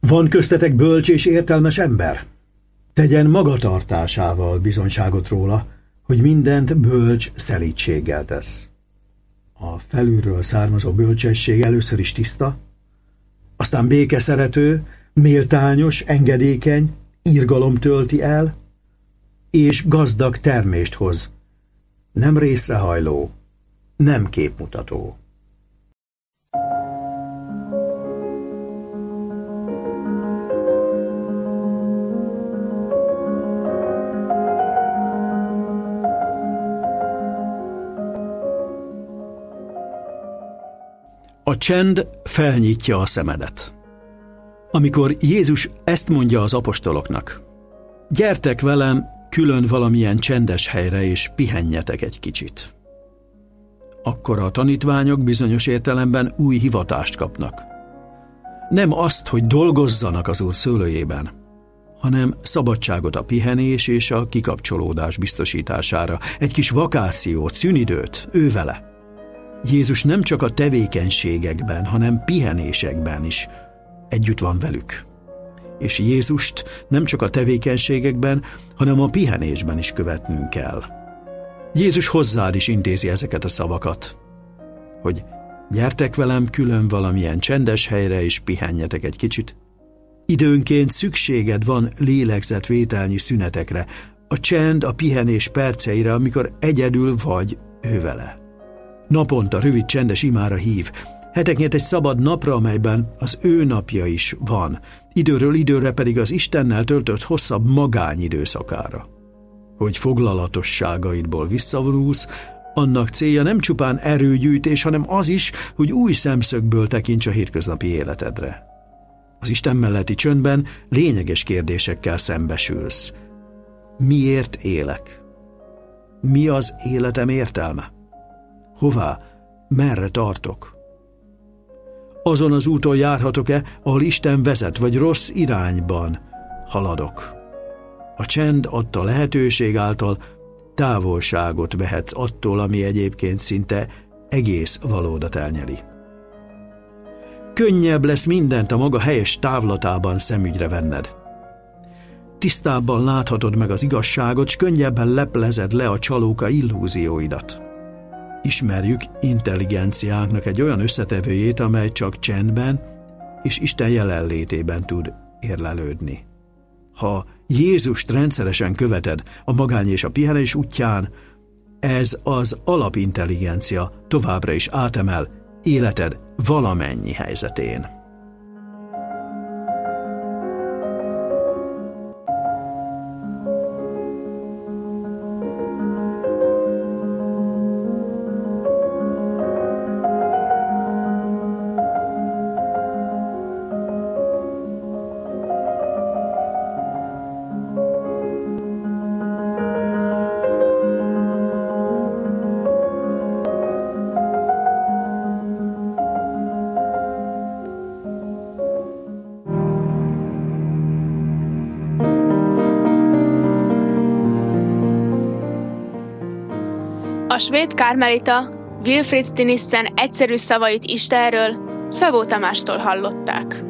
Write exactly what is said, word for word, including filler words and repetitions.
Van köztetek bölcs és értelmes ember? Tegyen magatartásával bizonyságot róla, hogy mindent bölcs szelídséggel tesz. A felülről származó bölcsesség először is tiszta, aztán békeszerető, méltányos, engedékeny, irgalom tölti el, és gazdag termést hoz, nem részrehajló, nem képmutató. A csend felnyitja a szemedet. Amikor Jézus ezt mondja az apostoloknak, gyertek velem külön valamilyen csendes helyre, és pihenjetek egy kicsit, akkor a tanítványok bizonyos értelemben új hivatást kapnak. Nem azt, hogy dolgozzanak az Úr szőlőjében, hanem szabadságot a pihenés és a kikapcsolódás biztosítására, egy kis vakációt, szünidőt ővele. Jézus nem csak a tevékenységekben, hanem pihenésekben is együtt van velük. És Jézust nem csak a tevékenységekben, hanem a pihenésben is követnünk kell. Jézus hozzád is intézi ezeket a szavakat, hogy gyertek velem külön valamilyen csendes helyre, és pihenjetek egy kicsit. Időnként szükséged van lélegzetvételnyi szünetekre, a csend, a pihenés perceire, amikor egyedül vagy ővele. Naponta rövid csendes imára hív, heteknyit egy szabad napra, amelyben az ő napja is van, időről időre pedig az Istennel töltött hosszabb magányidőszakára. Hogy foglalatosságaidból visszavonulsz, annak célja nem csupán erőgyűjtés, hanem az is, hogy új szemszögből tekints a hétköznapi életedre. Az Isten melletti csöndben lényeges kérdésekkel szembesülsz. Miért élek? Mi az életem értelme? Hová, merre tartok? Azon az úton járhatok-e, ahol Isten vezet, vagy rossz irányban haladok? A csend adta lehetőség által távolságot vehetsz attól, ami egyébként szinte egész valódat elnyeli. Könnyebb lesz mindent a maga helyes távlatában szemügyre venned. Tisztábban láthatod meg az igazságot, s könnyebben leplezed le a csalóka illúzióidat. Ismerjük intelligenciánknak egy olyan összetevőjét, amely csak csendben és Isten jelenlétében tud érlelődni. Ha Jézust rendszeresen követed a magány és a pihenés útján, ez az alapintelligencia továbbra is átemel életed valamennyi helyzetén. A svéd kármelita Wilfrid Stinissen egyszerű szavait Istenről Szabó Tamástól hallották.